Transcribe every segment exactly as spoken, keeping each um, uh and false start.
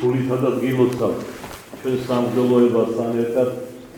სულითადად გილოცავ ჩვენ სამგელოებასთან ერთად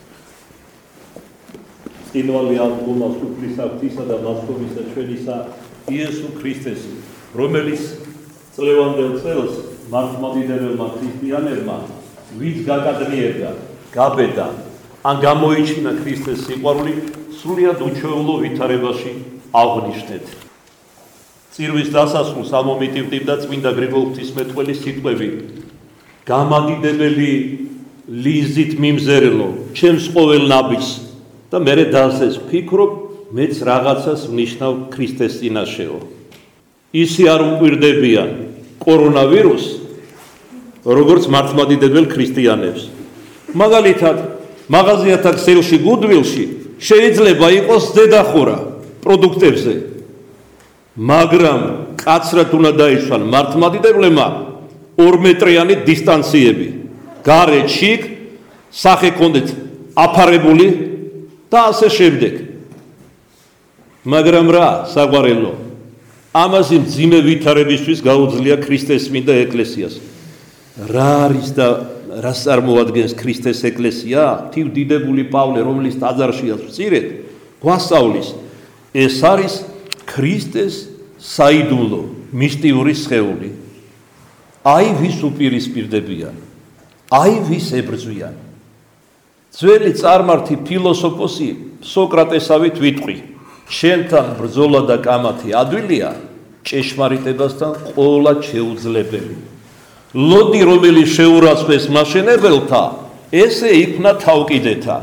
წინვალი აღდგომას უფლისა ღვთისა და მასწავლისა ჩვენისა იესო ქრისტეს, რომელიც წლევანდელ წელს მართლმადიდებელმა ქრისტიანებმა ვინც გაკადრიერდა, გაბედა, ან გამოიჩინა ქრისტეს სიყვარული, სრულიად უჩვეულო ვითარებაში აღნიშნეთ. წირვის დასასრულს ამომიტივტივდა წმინდა გრიგოლ ღვთისმეტყველის სიტყვები: გამადიდებელი ლიზით მიმზერლო, ჩემს ყოველ ნაბის და მერე დასეს ფიქრობ, მეც რაღაცას ვნიშნავ ქრისტეს წინაშეო. ისე არ უყვირდებიან კორონავირუს, როგორც მართლმადიდებელ ქრისტიანებს. მაგალითად, მაღაზიათა ქსელში გუდვილში შეიძლება იყოს ზედახურა პროდუქტებზე, მაგრამ კაცრად უნდა დაიცვან მართლმადიდებლებმა ორმეტრიანი დისტანციები, გარეთ შიგ, სახე კონდეთ აფარებული და ასე შემდეგ. მაგრამ რა, საყვარელო, ამაზე მძიმე ვითარებისთვის გაუძლია ქრისტეს წმინდა ეკლესიას. რა არის და რას წარმოადგენს ქრისტეს ეკლესია? ღვთივდიდებული პავლე, რომლის ტაძარშია ვწირეთ, გვასწავლის, ეს არის ქრისტეს საიდუმლო მისტიური სხეული. აი ვის უპირისპირდებიან, აი ვის ებრძვიან. ძველი წარმართი ფილოსოფოსი სოკრატესავით ვიტყვი, შენთან ბრძოლა და კამათი ადვილია, ჭეშმარიტებასთან ყოლა შეუძლებელი. ლოდი რომელიც შეურაცხეს მაშენებელთა, ესე იქნა თავკიდეთა.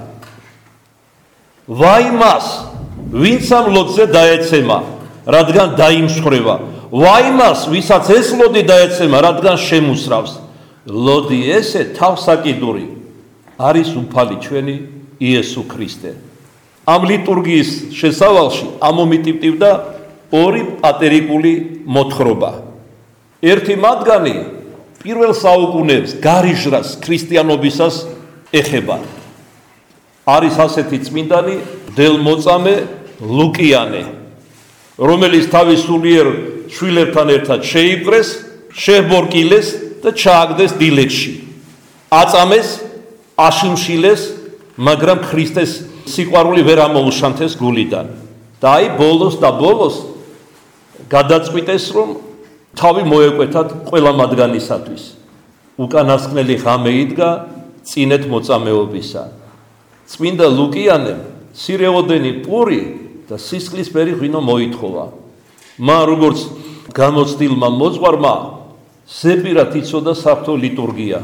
ვაი მას, ვინც ამ ლოდზე დაეცემა, რადგან დაიმსხვრევა. ვაი მას, ვისაც ეს ლოდი დაეცემა, რადგან შემუსრავს. ლოდი ესე თავსაკიდური არის უფალი ჩვენი იესო ქრისტე. ამ ლიტურგიის შესავალში ამომიტივტივდა ორი პატერიკული მოთხრობა. ერთი მათგანი პირველ საუკუნეებს გარიჟრას ქრისტიანობისას ეხება. არის ასეთი წმინდანი მღვდელმოწამე ლუკიანე, რომელიც თავის სულიერ შვილებთან ერთად შეიპყრეს, შეჰბორკილეს და ჩააგდეს დილეგში. აწამეს, აშიმშილეს, მაგრამ ქრისტეს სიყვარული ვერ ამოუშანთეს გულიდან. და აი ბოლოს და ბოლოს გადაწყვიტეს, რომ თავი მოეკვეთათ ყველა მათგანისათვის. უკანასკნელი ღამე იდგა წინეთ მოწამეობისა. წმინდა ლუკიანემ სირეოდენი პური და სისხლისფერი ღვინო მოითხოვა. მან როგორც გამოცდილმა მოძღვარმა ზეპირად იცოდა საფრთხო ლიტურგია.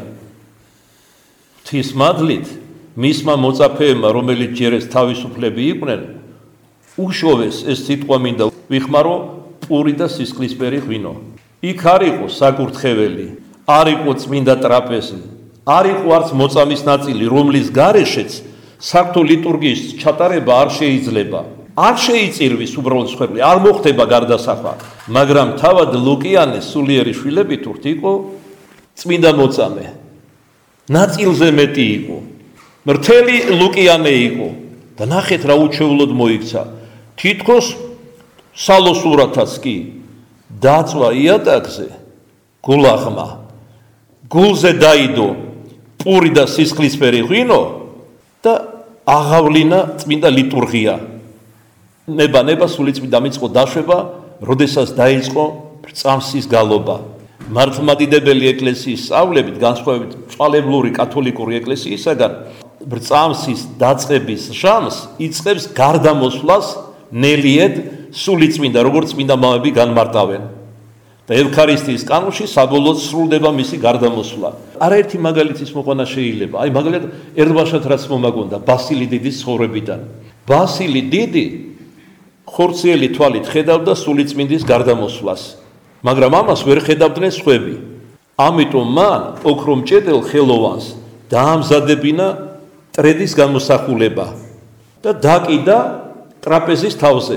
ღვთის მადლით მისმა მოწაფეებმა, რომელიც ჯერ ეს თავისუფლები იყვნენ, უშოვეს ეს სიტყვა მინდა ვიხმარო პური და სისხლისფერი ღვინო. იქ არ იყო საკურთხეველი, არ იყო წმინდა ტრაპეზი, არ იყო არც მოწამის ნაწილი, რომლის გარეშეც საფრთხო ლიტურგიის ჩატარება არ შეიძლება. არ შეიწირვის უბრალოდ სხეული, არ მოხდება გარდასახვა, მაგრამ თავად ლუკიანეს სულიერი შვილები თურთ იყო წმინდა მოწამე. ნაწილზე მეტი იყო. მრთელი ლუკიანე იყო და ნახეთ რა უჩვეულოდ მოიქცა. თითქოს სალოსურათაც კი დაწვა იატაკზე გულაღმა, გულზე დაიდო პური და სისხლისფერი ღვინო და აღავლინა წმინდა ლიტურგია. ნება-ნება სულიწმიდა მიწყო დაშვება, როდესაც დაიწყო ბრწამსის გალობა. მართლმადიდებელი ეკლესიის სწავლებით, განსხვავებით მწვალებლური კათოლიკური ეკლესიისაგან, ბრწამსის დაწყების ჟამს იწყებს გარდამოსვლას ნელიედ სულიწმინდა, როგორც წმინდა მამები განმარტავენ. და ევქარისტიის კანონში საბოლოოდ სრულდება მისი გარდამოსვლა. არაერთი მაგალითის მოყვანა შეიძლება. აი მაგალითად ერთბაშად რაც მომაგონდა ბასილი დიდის ცხოვრებიდან. ბასილი დიდი ხორციელი თვალით ხედავდა სულიწმინდის გარდამოსვლას, მაგრამ ამას ვერ ხედავდნენ სხვები. ამიტომ მან ოქრომჭედელ ხელოვანს დაამზადებინა ტრედის გამოსახულება და დაკიდა ტრაპეზის თავზე.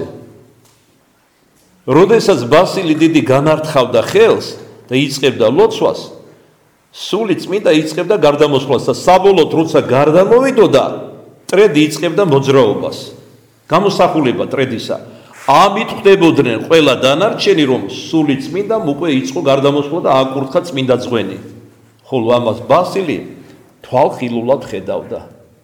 როდესაც ბასილი დიდი განართხავდა ხელს და იწყებდა ლოცვას, სულიწმინდა იწყებდა გარდამოსვლას და საბოლოოდ როცა გარდამოვიდოდა, ტრედი იწყებდა მოძრაობას. გამოსახულება ტრედისა. ამით ხვდებოდნენ ყველა დანარჩენი, რომ სულიწმინდამ უკვე იწყო გარდამოსვლა და აკურთხა წმინდა ძღვენი. ხოლო ამას ბასილი თვალხილულად ხედავდა.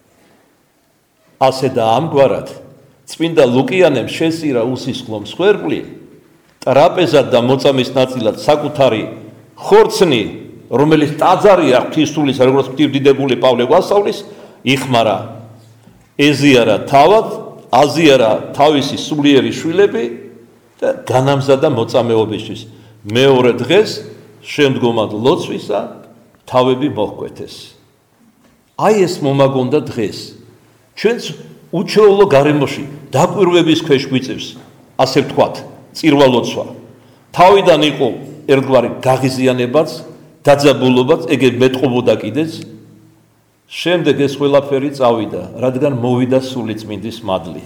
ასე და ამგვარად წმინდა ლუკიანემ შესწირა უსისხლო მსხვერპლი, ტრაპეზად და მოწამის ნაწილად საკუთარი ხორცნი, რომელიც ტაძარი აქვს ღვთისმშობლის, როგორც ღვთისმდიდებული პავლე გვასწავლის, იხმარა, ეზიარა თავად, აზიარა თავისი სულიერი შვილები და განამზადა მოწამეობისთვის. მეორე დღეს შემდგომად ლოცვისა თავები მოჰკვეთეს. აი ეს მომაგონდა დღეს. ჩვენც უჩვეულო გარემოში დაკვირვების ქვეშ გვიწევს, ასე ვთქვათ, წირვა ლოცვა. თავიდან იყო ერთგვარი გაღიზიანებაც, დაძაბულობაც, ეგ მეტყობოდა კიდეც. შემდეგ ეს ყველაფერი წავიდა, რადგან მოვიდა სულიწმინდის მადლი.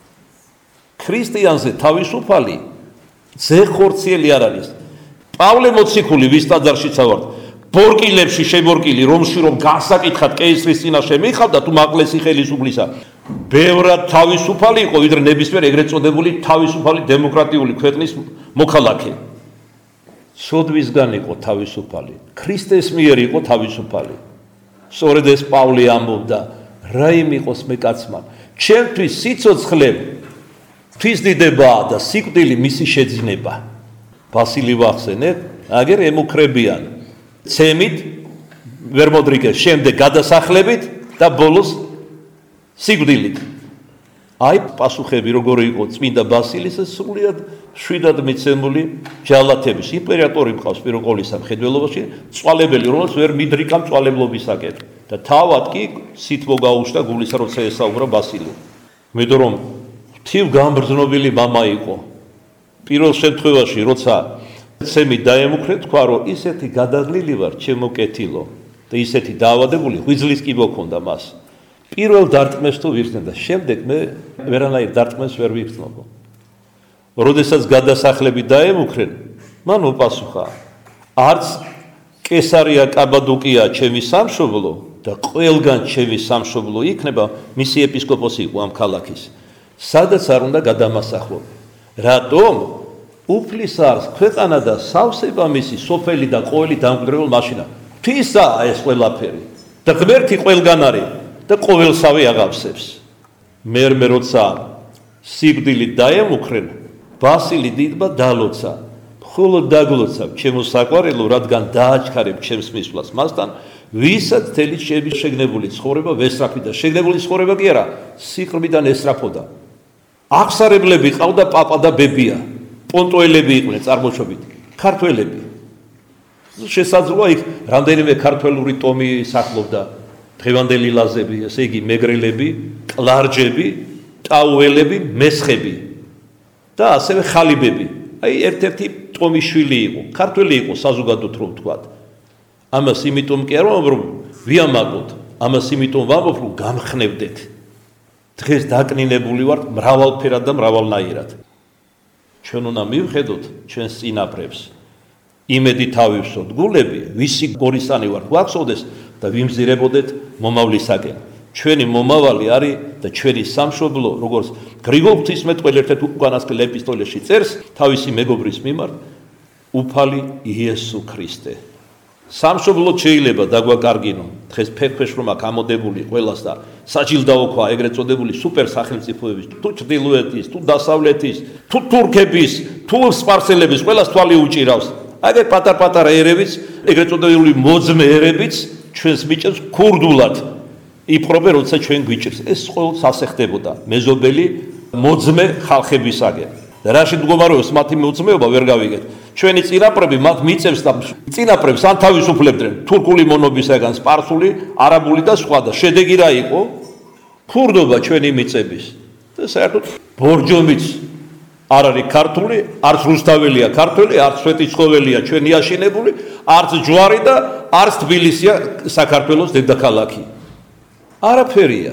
ქრისტიანზე თავისუფალი ზეხორციელი არ არის. პავლე მოციქული, ვის ტაძარშიც ავართ, ბორკილებში შემორკილი, რომში რომ გასაკითხად კეისრის წინაშე მიხავდა თუ მაყლესი ხელისუფლისა, ბევრად თავისუფალი იყო, ვიდრე ნებისმიერ ეგრეთ წოდებული თავისუფალი დემოკრატიული ქვეყნის მოქალაქე. სოდვისგან იყო თავისუფალი, ქრისტეს მიერ იყო თავისუფალი. სწორედ ეს პავლე ამბობდა, რა იმიყოს მე კაცმა, ჩემთვის სიცოცხლე ღვთისდიდებაა და სიკვდილი მისი შეძინება. ბასილი ვახსენეთ, აგერ ემუქრებიან ცემით, ვერ მოდრიგეს, შემდეგ გადასახლებით და ბოლოს სიკვდილით. აი პასუხები როგორი იყო წმინდა ბასილის სრულიად შვიდად მიცემული ჯალათების. იმპერატორი მყავს პირველ ყოვლისა მხედველობაში, წვალებელი, რომელიც ვერ მიდრიკა მწვალებლობისაკენ და თავად კი სითბო გაუშვდა გულისა, როცა ესაუბრა ბასილი. მეტყვი რომ ღვთივ გამბრძნობილი მამა იყო. პირველ შემთხვევაში, როცა ცემი დაემუქრე, თქვა რომ ისეთი გადაღლილი ვარ, ჩემო კეთილო და ისეთი დაავადებული, ღვიძლის კი მოქონდა მას. პირველ დარტყმეს თუ ვიხსნე და შემდეგ მე ვერანაირ დარტყმეს ვერ ვიხსნობო. როდესაც გადასახლები დაემუქრენ, მან უპასუხა, არც კესარია კაბადოკია ჩემი სამშობლო და ყველგან ჩემი სამშობლო იქნება, მისი ეპისკოპოსი იყო ამ ქალაქის. სადაც არ უნდა გადამასახლო. რატომ? უფლის არის ქვეყანა და სავსება მისი სოფელი და ყოველი დამკვდრებელ მაშინა. ღვთისაა ეს ყველაფერი და ღმერთი ყველგან არის და ყოველსავე აღავსებს. მერმე როცა სიკვდილით დაემუქრენ, ბასილი დიდმა დალოცა, მხოლოდ დაგლოცა ჩემო საყვარელო, რადგან დააჩქარებ ჩემს მისვლას მასთან, ვისაც თელი ჩემი შეგნებული ცხოვრება ვესწრაფი და შეგნებული ცხოვრება კი არა, სიყრმიდან ესწრაფოდა. აღსარებლები ყავდა პაპა და ბებია, პონტოელები იყვნენ წარმოშობით, ქართველები. შესაძლოა იქ რამდენიმე ქართველური ტომი სახლობდა, დღევანდელი ლაზები, ესე იგი მეგრელები, კლარჯები, ტაუელები, მესხები და ასევე ხალიბები. აი ერთ-ერთი ტომის შვილი იყო, ქართველი იყო საზოგადოდ რომ ვთქვათ. ამას იმიტომ კი არ ვამბობ, რომ ვიამაყოთ, ამას იმიტომ ვამბობ, რომ გამხნევდეთ. დღეს დაკნინებული ვართ მრავალფერად და მრავალნაირად. ჩვენ უნდა მივხედოთ ჩვენს წინაპრებს. იმედი თავისოთ გულები, ვისი გორისანი ვართ გვახსოვდეს და ვიმზირებოდეთ მომავლისაკენ. ჩვენი მომავალი არის და ჩვენი სამშობლო, როგორც გრიგოლ ღვთისმეტყველი ერთ-ერთ უკანასკნელ ეპისტოლეში წერს თავისი მეგობრის მიმართ, უფალი იესო ქრისტე. სამშობლო შეიძლება დაგვაკარგინო, დღეს ფეხფეშ რომ აქ ამოდებული ყველას და საჯილდაო ქვა ეგრეთ წოდებული სუპერ სახელმწიფოების, თუ ჩრდილოეთის, თუ დასავლეთის, თუ თურქების, თუ სპარსელების ყველას თვალი უჭირავს. აგერ პატარ-პატარა ერებიც, ეგრეთ წოდებული მოძმე ერებიც ჩვენს მიჭებს ქურდულად. იპყრობენ, როცა ჩვენ გვიჭირს. ეს ყოველთვის ასე ხდებოდა მეზობელი მოძმე ხალხებისაგან. და რაში მდგომარეობს მათი მოძმეობა ვერ გავიგეთ. ჩვენი წინაპრები მათ მიწევს და წინაპრებს ან თავისუფლებდნენ თურქული მონობისაგან, სპარსული, არაბული და სხვა და შედეგი რა იყო? ქურდობა ჩვენი მიწების. და საერთოდ ბორჯომიც არ არის ქართული, არც რუსთაველია ქართველი, არც სვეტიცხოველია ჩვენი აშენებული, არც ჯვარი და არც თბილისია საქართველოს დედაქალაქი. არაფერია.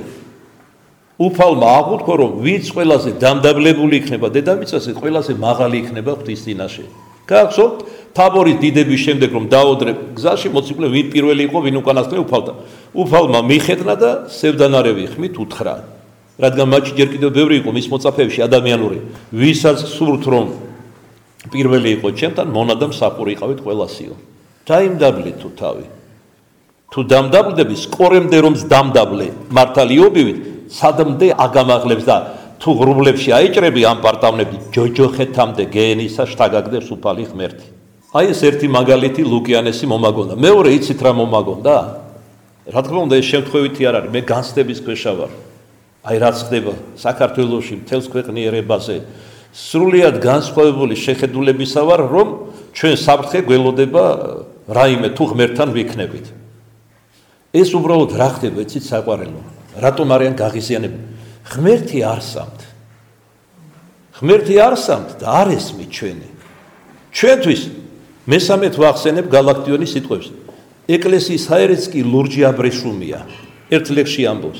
უფალმა აღუთქვა, რომ ვინც ყველაზე დამდაბლებული იქნება დედამიწაზე, ყველაზე მაღალი იქნება ღვთის წინაშე. გახსოვთ, თაბორის დიდების შემდეგ რომ დაოდრე გზაში მოციქულე ვინ პირველი იყო, ვინ უკანასკნელი უფალდა. უფალმა მიხედნა და სევდანარევი ხმით უთხრა. რადგან მათში ჯერ კიდევ ბევრი იყო მის მოწაფეებში ადამიანური, ვისაც სურთ რომ პირველი იყო ჩემთან, მონადამ საფური იყავით ყველასიო. დაიმდაბლეთ თუ თავი. თუ დამდაბლდები სკორემდე რომ დამდაბლე მართალიობივით სადამდე აგამაღლებს და თუ ღრუბლებში აიჭრები ამ პარტავნები ჯოჯოხეთამდე გენისა შთაგაგდებს უფალი ღმერთი. აი ეს ერთი მაგალითი ლუკიანესი მომაგონდა. მეორე იცით რა მომაგონდა? რა თქმა უნდა ეს შემთხვევითი არ არის, მე განცდების ქვეშ ვარ. აი რაც ხდება საქართველოში მთელს ქვეყნიერებაზე სრულიად განსხვავებული შეხედულებისა ვარ, რომ ჩვენ საფრთხე გველოდება რაიმე თუ ღმერთთან ვიქნებით. ეს უბრალოდ რა ხდება, იცით საყვარელო? რატომ არიან გაღიზიანებული? ღმერთი არსამთ. ღმერთი არსამთ და არ ესმით ჩვენი. ჩვენთვის მესამედ ვახსენებ გალაქტიონის სიტყვებს. ეკლესიის ჰაერიც კი ლურჯი აბრეშუმია. ერთ ლექსში ამბობს.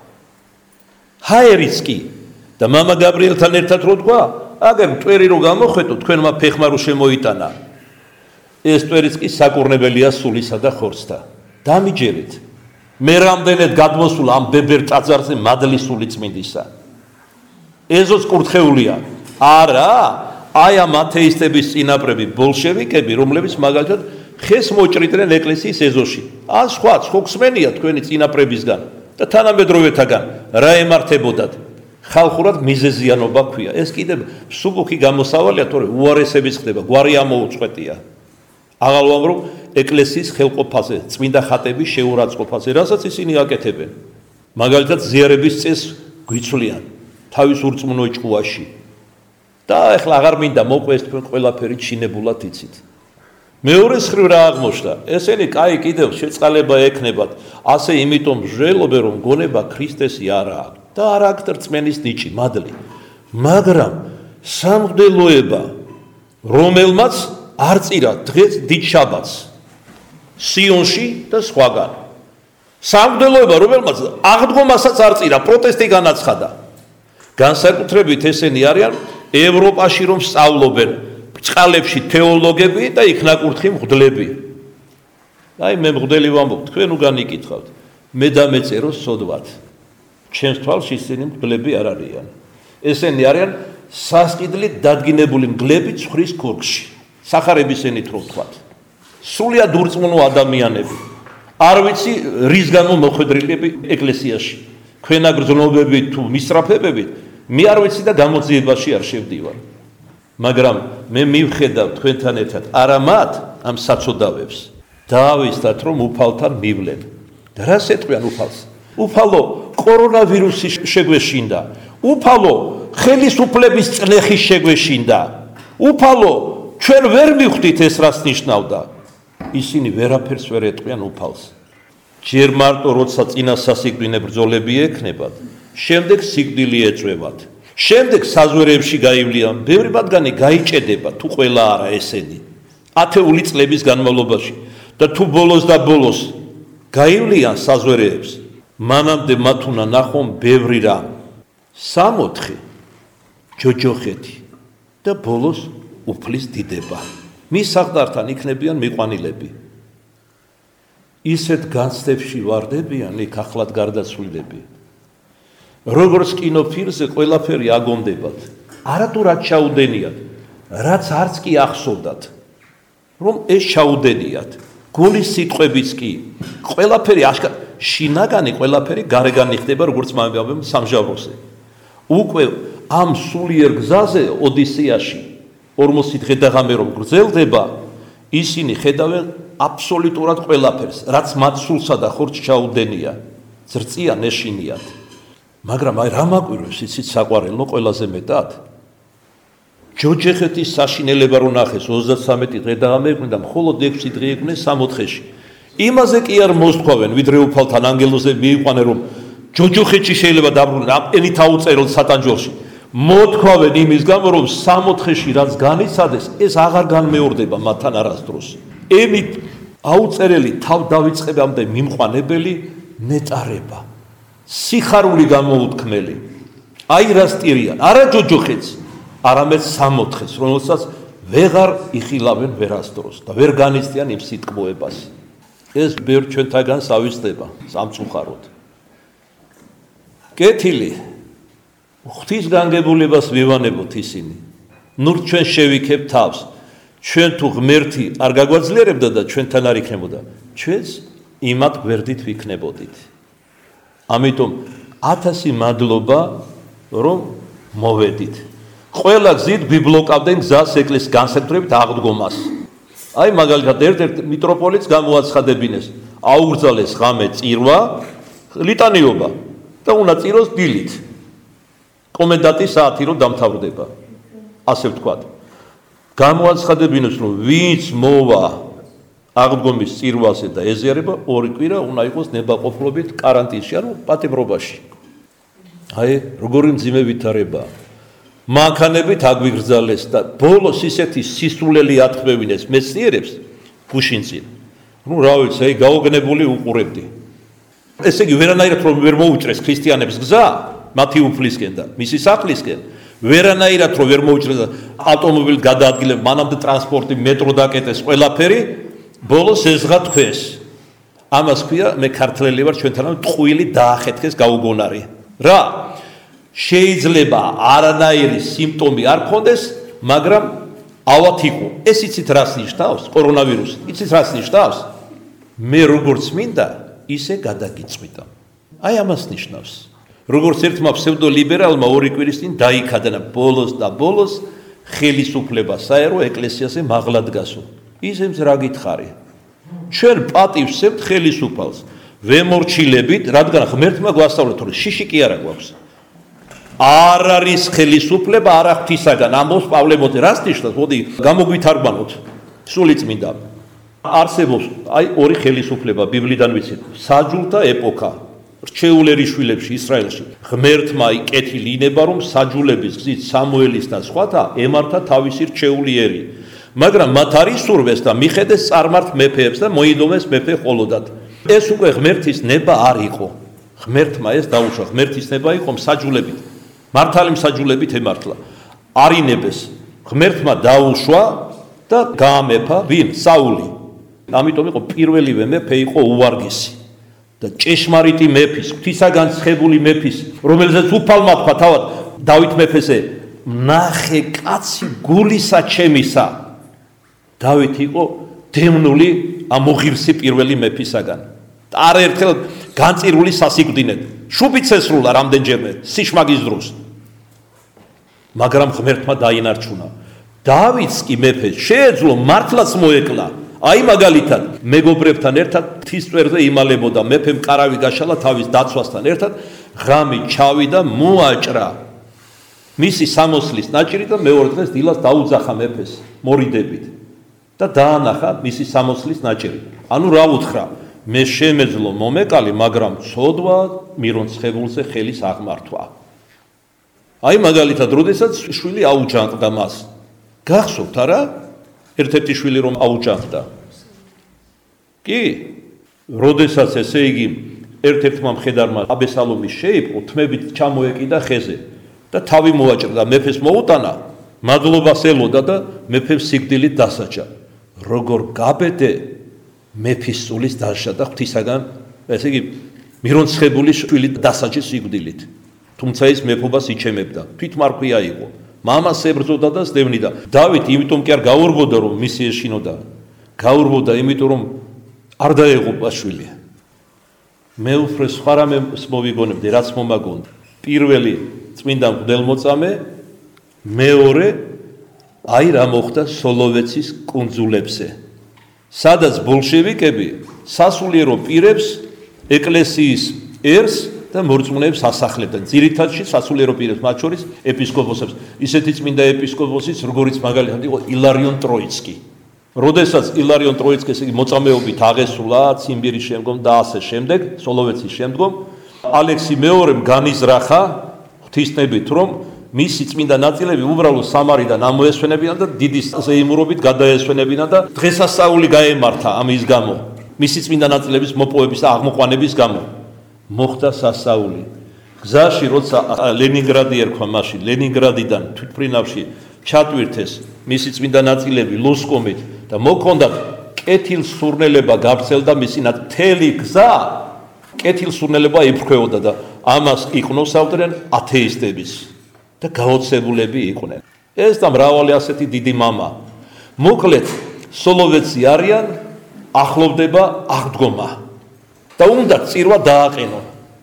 ჰაერიც კი და მამა გაბრიელთან ერთად რო თქვა, აგერ მტვერი რო გამოხვეტო, თქვენმა ფეხმა რო შემოიტანა. ეს მტვერიც კი საკურნებელია სულისა და ხორცთა. დამიჯერეთ. მე რამდენად გადმოსულ ამ ბებერ ტაძარზე მადლი სული წმინდისა. ეზოც კურთხეულია. არა, აი ამ ათეისტების წინაპრები ბოლშევიკები, რომლებიც მაგალითად ხეს მოჭრიდნენ ეკლესიის ეზოში. ან სხვა ხოქსმენია თქვენი წინაპრებისგან და თანამედროვეთაგან რა ემართებოდათ. ხალხურად მიზეზიანობა ქვია. ეს კიდევ მსუბუქი გამოსავალია, თორე უარესების ხდება, გვარი ამოუწყვეტია. აღარ ვამბობ ეკლესიის ხელყოფაზე, წმინდა ხატების შეურაცხყოფაზე, რასაც ისინი აკეთებენ. მაგალითად ზიარების წესს გვიცვლიან თავის ურწმუნო ჭკუაში. და ეხლა აღარ მინდა მოყვეს თქვენ ყველაფერი ჩინებულად იცით. მეორე მხრივ რა აღმოჩნდა? ესენი კაი კიდევ შეწყალება ექნებათ, ასე იმიტომ მსვლელობენ რომ გონება ქრისტესი არა აქვს და არ აქვს რწმენის ნიჭი, მადლი. მაგრამ სამღვდელოება, რომელმაც არ წირა დღეს დიდ შაბათს სიონში და სხვაგან. სამღვდელოება, რომელმაც აღდგომასაც არ წირა, პროტესტი განაცხადა. განსაკუთრებით ესენი არიან ევროპაში რომ სწავლობენ, ბრწყალებში თეოლოგები და იქნაკურთხი მღვდლები. აი მე მღვდელი ვამბობ, თქვენ უგან იკითხავთ. მე დამეწერო სოდვათ. ჩემს თვალში ისინი მღვდლები არ არიან. ესენი არიან სასყიდლით დადგინებული მგლები ცხვრის ქურგში. სახარებისენით რომ ვთქვათ. სრულიად ურწმუნო ადამიანები. არ ვიცი რის გამო მოხვედრილები ეკლესიაში. ქვენა გრძნობებით თუ მისწრაფებებით, მე არ ვიცი და გამოძიებაში არ შევდივარ. მაგრამ მე მივხედავ თქვენთან ერთად არა მათ ამ საწოდავებს. დაავისდათ რომ უფალთან მივლენ. და რა ეტყვიან უფალს? უფალო კორონავირუსი შეგვეშინდა. უფალო ხელისუფლების წნეხი შეგვეშინდა. უფალო ჩვენ ვერ მივხვდით ეს რას ნიშნავდა. ისინი ვერაფერს ვერ ეტყვიან უფალს. ჯერ მარტო როცა წინა სასიკვდინე ბრძოლები ექნებათ, შემდეგ სიკვდილი ეწევათ. შემდეგ საზვერებში გაივლიან, ბევრი მათგანი გაიჭედება, თუ ყველა არა ესენი. ათეული წლების განმავლობაში და თუ ბოლოს და ბოლოს გაივლიან საზვერებს, მანამდე მათ უნდა ნახონ ბევრი რამ. სამოთხე ჯოჯოხეთი და ბოლოს უფლის დიდება. მის საღდართან იქნებიან მიყვანილები. ისეთ განცდებში ვარდებიან იქ ახლად გარდაცვლილები. როგორც კინოფილმზე ყველაფერი აგონდებათ. არათუ რაც ჩაუდენიათ, რაც არც კი ახსოვდათ, რომ ეს ჩაუდენიათ. გულის სიტყვებიც კი ყველაფერი აშკარ შინაგანი ყველაფერი გარეგანი ხდება, როგორც მამებმა სამჟავროზე. უკვე ამ სულიერ გზაზე ოდისეაში ორმოცი დღე და ღამე რომ გრძელდება, ისინი ხედავენ აბსოლუტურად ყველაფერს, რაც მათ სულსა და ხორცს ჩაუდენია, ზრწიან ეშინიათ. მაგრამ აი რა მაკვირვებს იცით საყვარელო ყველაზე მეტად? ჯოჯოხეთის საშინელება რო ნახეს ოცდათვრამეტი დღე და ღამე და მხოლოდ ექვსი დღე იყვნენ სამოთხეში. იმაზე კი არ მოსთქვავენ, ვიდრე უფალთან ანგელოზზე მიიყვანენ რომ ჯოჯოხეთში შეიძლება დაბრუნდნენ, ამ ენით აუწერელ სატანჯველში. მოთქვავენ იმის გამო რომ სამოთხეში რაც განიცადეს, ეს აღარ განმეორდება მათთან არასდროს. ემით აუწერელი თავ დავიწყებამდე მიმყვანებელი ნეტარება. სიხარული გამოუთქმელი. აი რა სტირიან, არა ჯოჯოხეთს, არამედ სამოთხეს, რომელსაც ვეღარ იხილავენ ვერასდროს და ვერ განიცდიან იმ სიტყვოებას. ეს ბევრ ჩვენთაგან ავისდება სამწუხაროდ. კეთილი ღვთის განგებულებას ვივანებოთ ისინი. ნუ ჩვენ შევიქებ თავს. ჩვენ თუ ღმერთი არ გაგვაძლიერებდა და ჩვენთან არ იქნებოდა, ჩვენს იმათ გვერდით ვიქნებოდით. ამიტომ ათასი მადლობა რომ მოვედით. ყველა გზით გვიბლოკავდნენ გზას ეკლესიის განსაკუთრებით აღდგომას. აი მაგალითად ერთ-ერთ მიტროპოლიტს გამოაცხადებინეს, აუგრძალეს ღამე წირვა, ლიტანიობა და უნდა წიროს დილით. კომენდანტის საათი რომ დამთავრდება. ასე ვთქვათ. გამოაცხადებინეს რომ ვინც მოვა აღდგომის წირვაზე და ეზიარება ორი კვირა უნდა იყოს ნებაყოფლობით კარანტინში, ანუ პატიმრობაში. აი როგორი მძიმე ვითარებაა. მანქანებით აგვიგრძალეს და ბოლოს ისეთი სისულელი ათქმევინეს მეცნიერებს გუშინწინ. ნუ რა ვიცი, აი გაოგნებული უყურებდი. ესე იგი ვერანაირად რომ ვერ მოუჭრეს ქრისტიანებს გზა მათი უფლისკენ და მისი სახლისკენ, ვერანაირად რომ ვერ მოუჭრეს და ავტომობილით გადაადგილებ, მანამდე ტრანსპორტი, მეტრო დაკეტეს, ყველაფერი, ბოლოს ეზღა თქვეს. ამას ქვია მე ქართველი ვარ, ჩვენთან ტყუილი დაახეთქეს გაუგონარი. რა? შეიძლება არანაირი სიმპტომი არ ქონდეს, მაგრამ ავად იყო. ეს იცით რას ნიშნავს? კორონავირუსი. იცით რას ნიშნავს? მე როგორც მინდა, ისე გადაგიწყვიტა. აი ამას ნიშნავს. როგორც ერთმა ფსევდოლიბერალმა ორი კვირის წინ დაიქადნა ბოლოს და ბოლოს ხელისუფლება საერო ეკლესიაზე მაღლა დგასო. ისემს რა გითხარი? ჩვენ პატივს ვსევთ ხელისუფალს. ვემორჩილებით, რადგან ღმერთმა გვასწავლა რომ შიში კი არა გვაქვს. არ არის ხელისუფლება არა ღვთისაგან. ამბობს პავლე მოწე, რას ნიშნავს? მოდი გამოგვითარგმანოთ. სულიწმინდა. არსებობს აი ორი ხელისუფლება ბიბლიდან ვიცით. საჯულთა ეპოქა. რჩეულერი შვილებში ისრაელში. ღმერთმა იკეთილი ინება რომ საჯულების გზით სამუელის და სხვათა ემართა თავისი რჩეული ერი. მაგრამ მათ არის სურვეს და მიხედეს წარმართ მეფეებს და მოიდომეს მეფე ხოლოდად. ეს უკვე ღმერთის ნება არ იყო. ღმერთმა ეს დაუშვა. ღმერთის ნება იყო საჯულებით. მართალი მსაჯულებით ემართლა. არინებეს. ღმერთმა დაუშვა და გაამეფა ვინ? საული. ამიტომ იყო პირველივე მეფე იყო უვარგისი. და ჭეშმარიტი მეფის, ღვთისაგან ცხებული მეფის, რომელზეც უფალმა თქვა თავად დავით მეფეზე, ნახე კაცი გულისა ჩემისა. დავით იყო დემნული ამოღირსი პირველი მეფისაგან. და არაერთხელ განწირული სასიკვდინედ. შუბიც ესრულა რამდენჯერმე სიშმაგის დროს. მაგრამ ღმერთმა დაინარჩუნა. დავითს კი მეფე შეეძლო მართლაც მოეკლა. აი მაგალითად მეგობრებთან ერთად თისწვერზე იმალებოდა, მეფემ კარავი გაშალა თავის დაცვასთან ერთად, ღამით ჩავიდა, მოაჭრა მისი სამოსლის ნაჭირი და მეორე დღეს დილას დაუძახა მეფეს მორიდებით და დაანახა მისი სამოსლის ნაჭირი. ანუ რა უთხრა? მე შემეძლო მომეკალი, მაგრამ ცოდვა მირონცხებულზე ხელის აღმართვა. აი მაგალითად, როდესაც შვილი აუჯანყდა მას. გახსოვთ არა? ერთ-ერთი შვილი რომ აუჯანყდა. კი, როდესაც ესე იგი ერთ-ერთმა მხედარმა აბესალომი შეიპყრო, თმებით ჩამოეკიდა ხეზე და თავი მოაჭრდა, მეფეს მოუტანა, მადლობას ელოდა და მეფემ სიკვდილით დასაჯა. როგორ გაბედე მეფის სულის დასჯა და ღვთისაგან, ესე იგი მირონცხებული შვილი დასაჯეს სიკვდილით. თუმცა ის მეფობას იჩემებდა, თვითმარქვია იყო. მამას ებრძოდა და სდევნიდა. დავით იმიტომ კი არ გაურბოდა რომ მისი ეშინოდა. გაურბოდა იმიტომ რომ არ დაეღუპა შვილი. მე უფრო სხვა რამეს მოვიგონებდი, რაც მომაგონდა. პირველი წმინდა მღვდელმოწამე, მეორე აი რა მოხდა სოლოვეცის კუნძულებზე. სადაც ბოლშევიკები სასულიერო პირებს ეკლესიის ერს და მორწმუნეებს ასახლებდნენ. ძირითადში სასულიერო პირებს, მათ შორის ეპისკოპოსებს. ისეთი წმინდა ეპისკოპოსიც, როგორიც მაგალითად იყო ილარიონ ტროიცკი. როდესაც ილარიონ ტროიცკი ესე იგი მოწამეობით აღესულა ციმბირის შემდგომ და ასე შემდეგ, სოლოვეცის შემდგომ, ალექსი მეორემ განიზრახა ღვთისნებით, რომ მისი წმინდა ნაწილები უბრალოდ სამარიდან ამოესვენებინა და დიდი ზეიმურობით გადაესვენებინა და დღესასწაული გაემართა ამის გამო. მისი წმინდა ნაწილების მოპოვების და აღმოყვანების გამო. მოხდა სასაული. გზაში როცა ლენინგრადი ერქვა მაშინ, ლენინგრადიდან თვითმფრინავში ჩატვირთეს მისი წმინდა ნაწილები ლოსკომით და მოქონდათ კეთილსურნელება გავრცელდა მისი მთელი გზა კეთილსურნელება იფრქვეოდა და ამას იყნოსავდნენ ათეისტების და გაოცებულები იყვნენ. ეს და მრავალი ასეთი დიდი მამა. მოკლედ სოლოვეცი არიან ახლოვდება აღდგომა. და უნდა წირვა დააყენონ.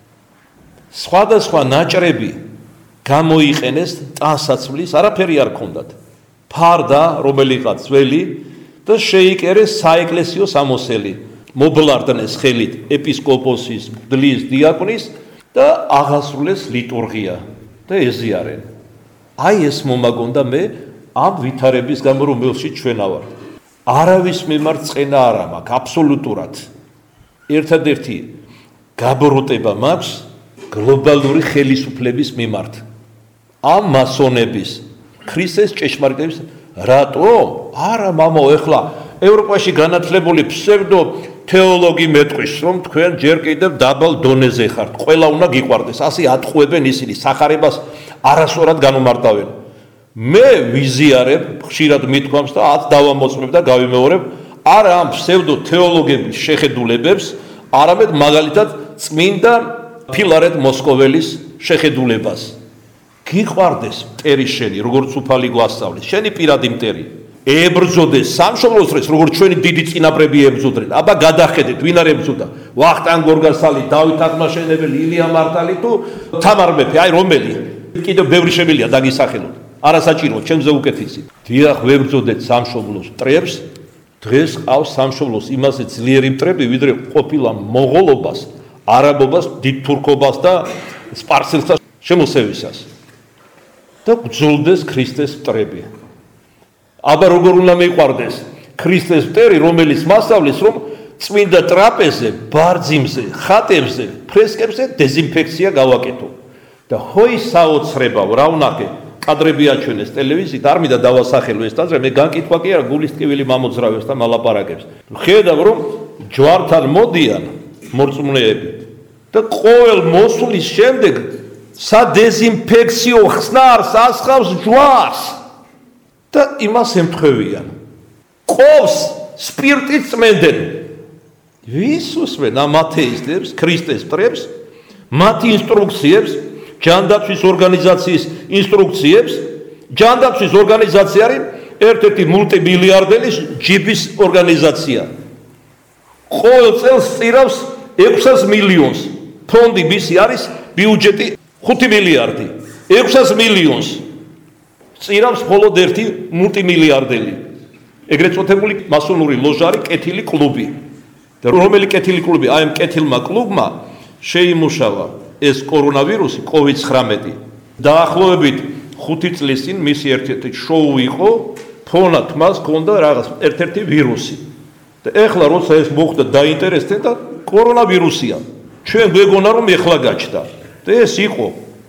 სხვადასხვა ნაჭრები გამოიყენეს ტანსაცმლის, არაფერი არ ქონდათ. ფარდა, რომელიღაც ძველი და შეიკერეს საეკლესიო სამოსელი. მობლარდნეს ხელით ეპისკოპოსის, მღვდლის, დიაკონის და აღასრულეს ლიტურგია და ეზიარენ. აი ეს მომაგონდა მე ამ ვითარების გამო რომელშიც ჩვენა ვართ. არავის მიმართ წენა არ მაქვს აბსოლუტურად. ერთადერთი გაბრუტება მაქვს გლობალური ხელისუფლების მიმართ. ამ მასონების, ქრისტეს ჭეშმარიტების, რატომ? არა მამო, ეხლა ევროპაში განათლებული ფსევდო თეოლოგი მეტყვის, რომ თქვენ ჯერ კიდევ დაბალ დონეზე ხართ. ყველა უნდა გიყვარდეს. ასე ატყუებენ ისინი, სახარებას არასწორად განუმარტავენ. მე ვიზიარებ, ხშირად მithქვამს და ათ დავამოწმებ და გავიმეორებ, არა ამ ფსევდო თეოლოგების შეხედულებებს, არამედ მაგალითად წმინდა ფილარეტ მოსკოველის შეხედულებას. გიყვარდეს მტერი შენი, როგორც უფალი გვასწავლის, შენი პირადი მტერი. ებრძოდეს სამშობლოს დღეს, როგორც ჩვენი დიდი წინაპრები ებრძოდნენ. აბა გადახედეთ, ვინ არ ებრძოდა? ვახტანგ გორგასალი, დავით აღმაშენებელი, ილია მართალი თუ თამარ მეფე, აი რომელი? კიდევ ბევრი შემილია დაგისახელოთ. არასაჭიროა, ჩემზე უკეთესი. დიახ, ვებრძოდეთ სამშობლოს მტრებს, დღეს ყავს სამშობლოს იმაზე ძლიერი მტრები, ვიდრე ყოფილა მონღოლობას, არაბობას, დიდ თურქობას და სპარსელთა შემოსევისას. და გძულდეს ქრისტეს მტრები. აბა როგორ უნდა მეყვარდეს ქრისტეს მტერი, რომელიც მასწავლის, რომ წმინდა ტრაპეზზე, ბარძიმზე, ხატებზე, ფრესკებზე დეზინფექცია გავაკეთო. და ჰოი საოცრებავ, რა ვნახე, კადრები აჩვენეს ტელევიზიით, არ მინდა დავასახელო ეს ტაძრები, მე განკითხვა კი არა, გულის ტკივილი მამოძრავებს და მალაპარაკებს. ხედავ, რომ ჯვართან მოდიან მორწმუნეები და ყოველ მოსვლის შემდეგ სადეზინფექციო ხსნარს ასხავს ჯვარს და იმას ემთხვევიან. ყოვს სპირტით წმენდნენ. ვის უსმენ ამ ათეისტებს, ქრისტეს მტრებს, მათი ინსტრუქციებს, ჯანდაცვის ორგანიზაციის ინსტრუქციებს, ჯანდაცვის ორგანიზაცია არის ერთ-ერთი მულტიმილიარდელი ჯიბის ორგანიზაცია. ყოველ წელს წირავს ექვსას მილიონს. ფონდი მისი არის ბიუჯეტი ხუთი მილიარდი. ექვსას მილიონს წირავს მხოლოდ ერთი მულტიმილიარდელი. ეგრეთ წოდებული მასონური ლოჟა არის კეთილი კლუბი. და რომელი კეთილი კლუბი? აი ამ კეთილმა კლუბმა შეიმუშავა ეს კორონავირუსი, კოვიდ ცხრამეტი. დაახლოებით ხუთი წლის წინ მისი ერთ-ერთი შოუ იყო, ფონად მას ჰქონდა რაღაც ერთ-ერთი ვირუსი. და ეხლა როცა ეს მოხდა დაინტერესდნენ და კორონავირუსია. ჩვენ გვეგონა რომ ეხლა გაჩნდა. და ეს იყო.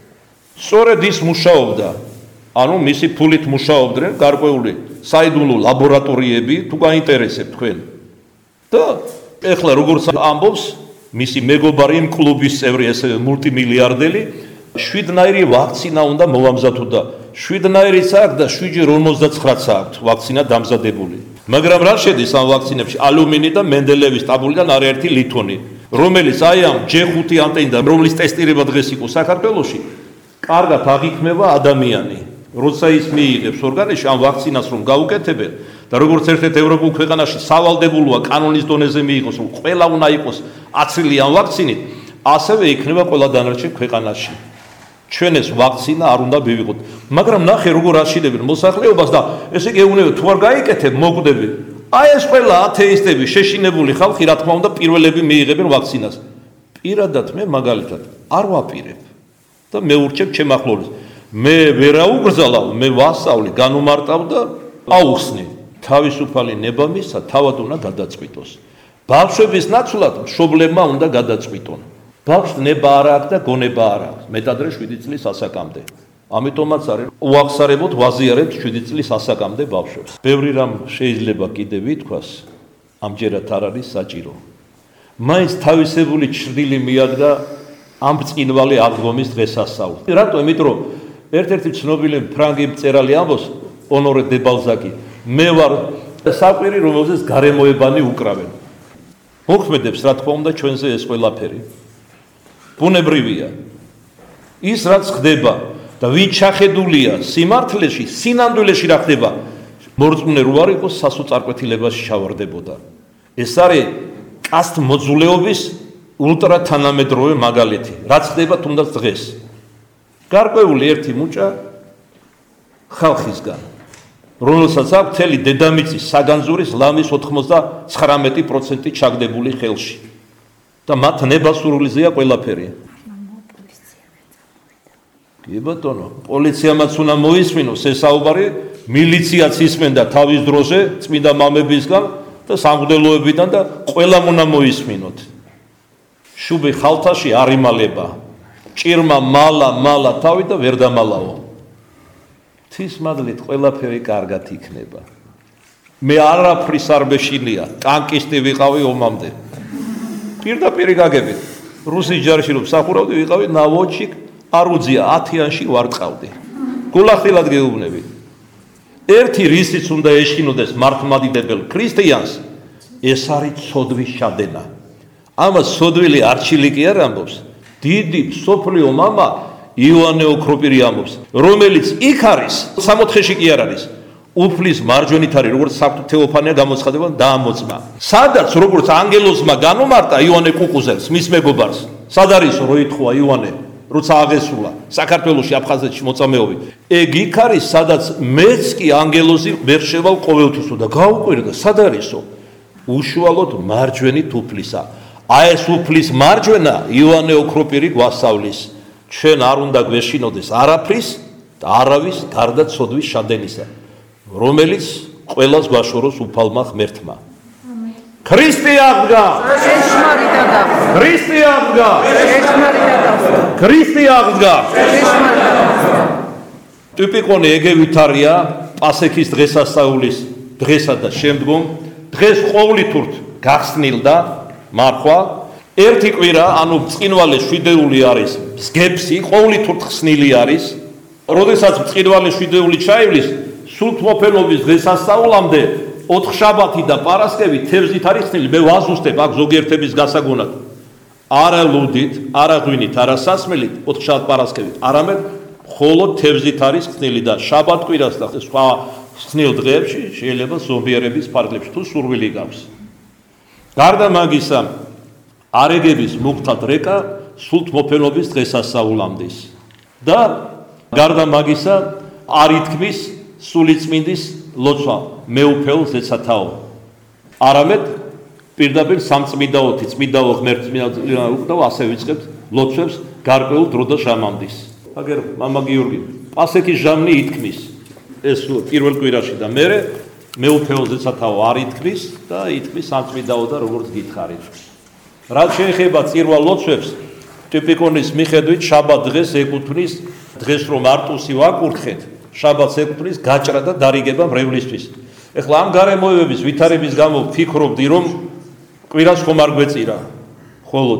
სწორედ ის მუშაობდა. ანუ მისი ფულით მუშაობდნენ გარკვეული საიდუმლო ლაბორატორიები, თუ გაინტერესებთ თქვენ. და ეხლა როგორც ამბობს მისი მეგობარი იმ კლუბის წევრი, ესე მულტიმილიარდელი, შვიდნაირი ვაქცინა უნდა მოვამზადოთ და შვიდნაირიც აქვს და შვიდჯერ ორმოცდაცხრაც აქვს ვაქცინა დამზადებული. მაგრამ რა შედის ამ ვაქცინებში? ალუმინი და მენდელეევის ტაბულიდან არაერთი ლითონი, რომელიც აი ამ ჯე ხუთი ანტენიდან, რომლის ტესტირება დღეს იყო საქართველოში, კარგად აღიქმება ადამიანი. როცა ის მიიღებს ორგანიზმში ამ ვაქცინას რომ გაუკეთებენ და როგორც ერთ-ერთ ევროპულ ქვეყანაში სავალდებულოა კანონის დონეზე მიიღოს, რომ ყველა უნდა იყოს აცილი ამ ვაქცინით, ასევე იქნება ყველა დანარჩენ ქვეყანაში. ჩვენ ეს ვაქცინა არ უნდა მივიღოთ. მაგრამ ნახე როგორ აშინებენ მოსახლეობას და ესე იგი ეუბნება თუ არ გაიკეთებ მოკვდები. აი ეს ყველა ათეისტები, შეშინებული ხალხი, რა თქმა უნდა, პირველები მიიღებენ ვაქცინას. პირადად მე მაგალითად არ ვაპირებ და მე ურჩევ ჩემ ახლობელს. მე ვერაუგრძალავ, მე ვასწავლი, განუმარტავ და აუხსნი. თავისუფალი ნება მისცა, თავად უნდა გადაწყვიტოს. ბავშვების ნაცვლად მშობლებმა უნდა გადაწყვიტონ. ბავშვს ნება არ აქვს და გონება არ აქვს. მეტადრე შვიდი წლის ასაკამდე. ამიტომაც არის უახსარებოდ ვაზიარებთ შვიდი წლის ასაკამდე ბავშვებს. ბევრი რამ შეიძლება კიდე ვითქვას, ამჯერად არ არის საჭირო. მაინც თავისებული ჩრდილი მიადგა ამ ბრწყინვალე აღდგომის დღესასწაულს. რატო? იმიტომ რომ ერთ-ერთი ცნობილი ფრანგი მწერალი ამბობს, ონორე დე ბალზაკი, მე ვარ საკვირი, რომელზეც გარემოებანი უკრავენ. მოქმედებს, რა თქმა უნდა, ჩვენზე ეს ყველაფერი. ბუნებრივია. ის რაც ხდება და ვინ ჩახედულია სიმართლეში, სინამდვილეში რა ხდება, მორწმუნე რო არ იყოს, სასოწარკვეთილებაში ჩავარდებოდა. ეს არის კასტ მოძულეობის ულტრა თანამედროვე მაგალითი, რაც ხდება თუნდაც დღეს. გარკვეული ერთი მუჭა ხალხისგან, რომელსაც აქვს მთელი დედამიწის საგანძურის ლამის ოთხმოცდათხრამეტი პროცენტი ჩაგდებული ხელში და მათ ნებასურვილზეა ყველაფერი. კი ბატონო, პოლიციამაც უნდა მოისმინოს ეს საუბარი, მილიციაც ისმენდა თავის დროზე წმინდა მამებისგან და სამღვდელოებიდან და ყველამ უნდა მოისმინოთ. შუბი ხალთაში არ იმალება. ჭირმა მალა მალა თავი და ვერ დამალავო. თვის მადლით ყველაფერი კარგად იქნება. მე არაფრის არ მეშინია, ტანკისტი ვიყავი ომამდე. პირდაპირ გაგებით. რუსის ჯარში რომ მსახურავდი ვიყავი ნავოდში არუძია ათიანში ვარ წავდი. გულახდილად გეუბნები. ერთი რისიც უნდა ეშინოდეს მართლმადიდებელ ქრისტიანს, ეს არის ცოდვის შადენა. ამას სოდვილი არჩილი კი არ ამბობს. დიდი სოფლიო მამა იოანე ოქროპირი ამბობს, რომელიც იქ არის, სამოთხეში კი არ არის. უფლის მარჯვენით არის, როგორც საფრთხე თეოფანია გამოცხადება დაამოწმა. სადაც როგორც ანგელოზმა განუმარტა იოანე კუკუზელს, მის მეგობარს, სად არისო რო ითხოვა იოანე, როცა აღესრულა საქართველოში აფხაზეთში მოწამეობით. ეგ იქ არის, სადაც მეც კი ანგელოზი ვერ შევალ ყოველთვისო და გაუკვირდა, სად არისო? უშუალოდ მარჯვენით უფლისა. აი ეს უფლის მარჯვენა იოანე ოქროპირი გვასწავლის. ჩვენ არ უნდა გვეშინოდეს არაფრის და არავის გარდა ცოდვის შადენისა, რომელიც ყველას გვაშოროს უფალმა ღმერთმა. ქრისტე აღდგა! ქრისტე აღდგა! ქრისტე აღდგა! ტიპიკონი ეგე ვითარია პასექის დღესასწაულის დღესა და შემდგომ დღეს ყოვლითურთ გახსნილდა მარხვა ერთი კვირა, ანუ ბრწყინვალე შვიდეული არის მსგებსი, ყოვლითურთ ხსნილი არის. როდესაც ბრწყინვალე შვიდეული ჩაივლის, სულთმოფენობის დღესასწაულამდე ოთხშაბათი და პარასკევი თევზით არის ხსნილი. მე ვაზუსტებ აქ ზოგიერთების გასაგონად. არა ლუდით, არა ღვინით, არა სასმელით, ოთხშაბათ პარასკევით, არამედ მხოლოდ თევზით არის ხსნილი და შაბათ კვირას და სხვა ხსნილ დღეებში შეიძლება ზომიერების ფარგლებში თუ სურვილი გაქვს. გარდა მაგისა, არეგების მუქთა დრეკა სულთმოფენობის დღესასწაულამდის და გარდა მაგისა არ ითქმის სულიწმინდის ლოცვა მეუფეო ზეცათაო. არამედ პირდაპირ სამწმინდაოთი, წმინდაო ღმერთწმინდა უკდავ ასე ვიწყებთ ლოცვებს გარკვეულ დრო და ჟამამდის. აგერ მამა გიორგი, პასექის ჟამნი ითქმის ეს პირველ კვირაში და მერე მეუფეო ზეცათაო არ ითქმის და ითქმის სამწმინდაო და როგორც გითხარით. რაც შეეხება წირვა ლოცვებს, ტიპიკონის მიხედვით შაბათ დღეს ეკუთვნის დღეს რომ არტუსი ვაკურთხეთ, შაბათს ეკუთვნის გაჭრა და დარიგება მრევლისთვის. ეხლა ამ გარემოებების ვითარების გამო ვფიქრობდი, რომ კვირას ხომ არ გვეწირა ხოლოდ.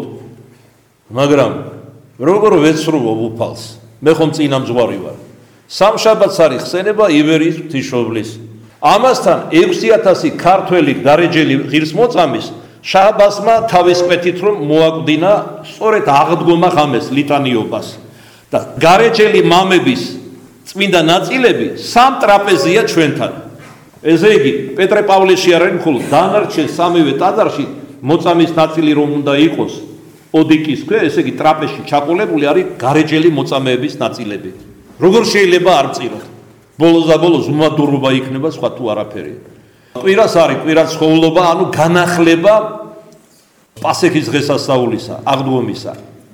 მაგრამ როგორ ვეცრუვო უფალს? მე ხომ წინამძღვარი ვარ. სამ შაბათს არის ხსენება ივერიის ღვთისმშობლის. ამასთან ექვსი ათასი ქართველი გარეჯელი ღირსმოწამის შაბასმა თავის კვეთით რომ მოაკვდინა სწორედ აღდგომა ღამეს ლიტანიობას და გარეჯელი მამების წმინდა ნაწილები სამ ტრაპეზია ჩვენთან. ესე იგი პეტრე პავლეში არ არის მხოლოდ დანარჩენ სამივე ტაძარში მოწამის ნაწილი რომ უნდა იყოს ოდიკის ქვე, ესე იგი ტრაპეზში ჩაყოლებული არის გარეჯელი მოწამეების ნაწილები. როგორ შეიძლება არ წიროთ? ბოლოს და ბოლოს უმადურობა იქნება სხვა თუ არაფერი. კვირას არის კვირას ხოვლობა, ანუ განახლება პასექის დღესასწაულისა, აღდგომისა.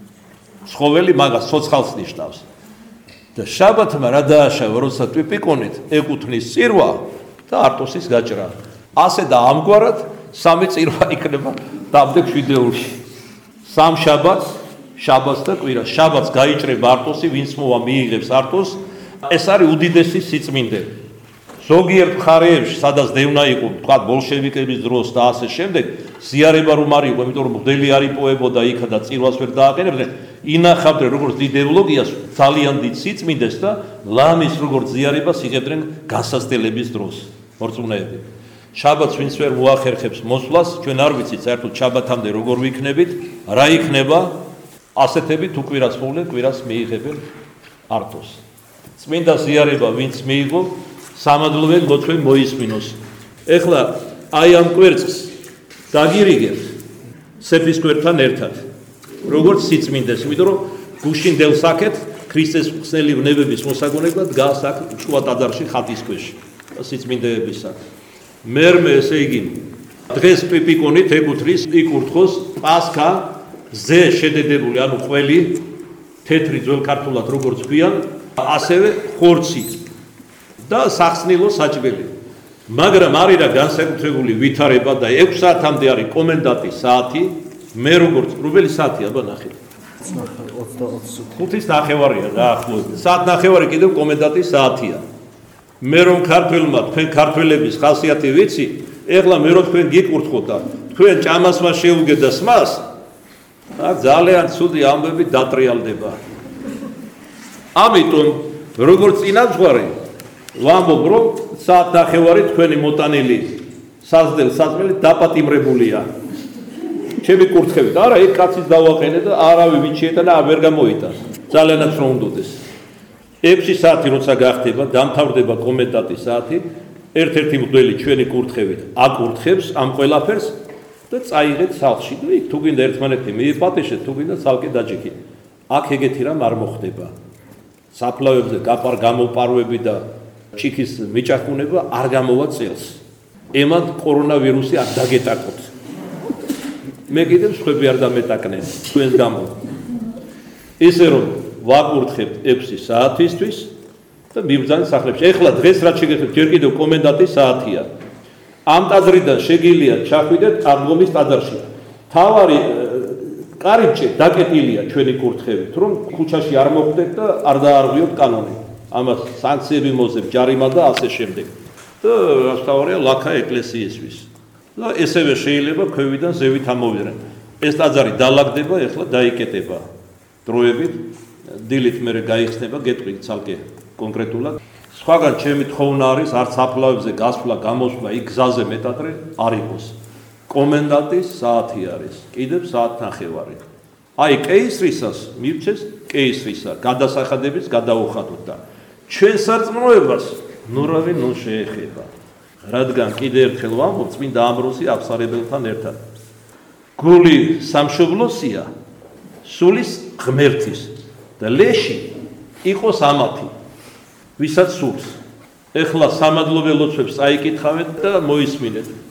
ცხოველი მაგას ცოცხალს ნიშნავს. და შაბათმა რა დააშავა, როცა ტიპიკონით ეკუთვნის წირვა და არტოსის გაჭრა. ასე და ამგვარად სამი წირვა იქნება დამდეგ შვიდეულში. სამ შაბათს, შაბათს და კვირას. შაბათს გაიჭრება არტოსი, ვინც მოვა მიიღებს არტოს. ეს არის უდიდესი სიწმინდე. ზოგიერთ მხარეებში, სადაც დევნა იყო, თქვა ბოლშევიკების დროს და ასე შემდეგ, ზიარება რომ არ იყო, იმიტომ რომ მღვდელი არ იპოვებოდა იქა და წირვას ვერ დააყენებდნენ, ინახავდნენ როგორც დიდ ევლოგიას, ძალიან დიდ სიწმინდეს და ლამის როგორც ზიარებას იღებდნენ განსასწრების დროს. მორწმუნეები. შაბათს ვინც ვერ მოახერხებს მოსვლას, ჩვენ არ ვიცით საერთოდ შაბათამდე როგორ ვიქნებით, რა იქნება, ასეთები თუ კვირას მოვლენ, კვირას მიიღებენ არტოს. წმინდა ზიარება ვინც მიიღო, სამადლოვე ლოცვე მოისმინოს. ეხლა აი ამ კვერცხს დაგირიგებთ სეფის კვერთან ერთად. როგორც სიწმინდეს, იმიტომ რომ გუშინ დელსაკეთ ქრისტეს ხსნელი ვნებების მოსაგონებლად დგას აქ შუა ტაძარში ხატის ქვეშ სიწმინდეებისა. მერმე ესე იგი დღეს პიპიკონით ეკუთვნის იკურთხოს პასქა ზე შედედებული, ანუ ყველი თეთრი ძველ ქართულად როგორც ქვიან, ასევე ხორცი და სახსნილო საჭმელი. მაგრამ არის რა განსაკუთრებული ვითარება და ექვს საათამდე არის კომენდანტის საათი. მე როგორც რუბელი საათი აბა ნახეთ. ხუთის ნახევარია დაახლოებით. საათ ნახევარი კიდევ კომენდანტის საათია. მე რომ ქართველმა თქვენ ქართველების ხასიათი ვიცი, ეხლა მე რომ თქვენ გიკურთხოთ და თქვენ ჭამას მას შეუგეთ და სმას, აქ ძალიან ცუდი ამბები დატრიალდება. ამიტომ როგორც წინამძღვარი ვამბობ, რომ საათ ნახევარი თქვენი მოტანილი საზდელ საჭმელი დაპატიმრებულია. ჩემი კურთხევით, არა, ეგ კაცის დავაყენე და არავინ მიჩიეთა და ვერ გამოიტანს. ძალიანაც რომ უნდოდეს. ექვსი საათი როცა გახდება, დამთავრდება კომენდანტის საათი, ერთ-ერთი მღვდელი ჩვენი კურთხევით აკურთხებს ამ ყველაფერს და წაიღეთ სახლში. და იქ თუ გინდა ერთმანეთი მიიპატეშეთ, თუ გინდა ცალკე დაჯიქით. აქ ეგეთი რამ არ მოხდება. საფლავებზე გაპარ გამოპარვები და ჩიქის მიჭახუნება არ გამოვა წელს. ემად კორონავირუსი არ დაგეტაკოთ. მე კიდევ სხვები არ დამეტაკნენ თქვენს გამო. ისე რომ ვაკურთხებთ ექვსი საათისთვის და მიბრძანეთ სახლებში. ეხლა დღეს რაც შეგეხვდებით, ჯერ კიდევ კომენდანტის საათია. ამ ტაძრიდან შეგიძლია ჩახვიდეთ აღდგომის ტაძარში. თავარი კარიბჭე დაკეტილია ჩვენი კურთხევით, რომ ქუჩაში არ მოხვდეთ და არ დაარღვიოთ კანონი. ამას სანქციები მოძებ, ჯარიმა და ასე შემდეგ. და რასთავარია ლაქა ეკლესიისთვის. და ესევე შეიძლება ქვევიდან ზევით ამოვიდნენ. ეს ტაძარი დალაგდება, ეხლა დაიკეტება დროებით, დილით მერე გაიხსნება, გეტყვი ცალკე კონკრეტულად. სხვაგან ჩემი თხოვნა არის, არც საფლავებზე გასვლა, გამოსვლა, იქ გზაზე მეტადრე არ იყოს. კომენდანტის საათი არის, კიდევ საათ ნახევარი. აი, კეისრისას მივცეს კეისრისა, გადასახადების გადაუხადოთ და ჩვენ სარწმუნოებას ნურავი ნუ შეეხება. რადგან კიდე ერთხელ ვამბობ, წმინდა ამბროსი აფსარებელთან ერთად. გული სამშობლოსია, სულის ღმერთის და ლეში იყოს ამათი, ვისაც სულს. ეხლა სამადლო ველოცვებს წაიკითხავეთ და მოისმინეთ.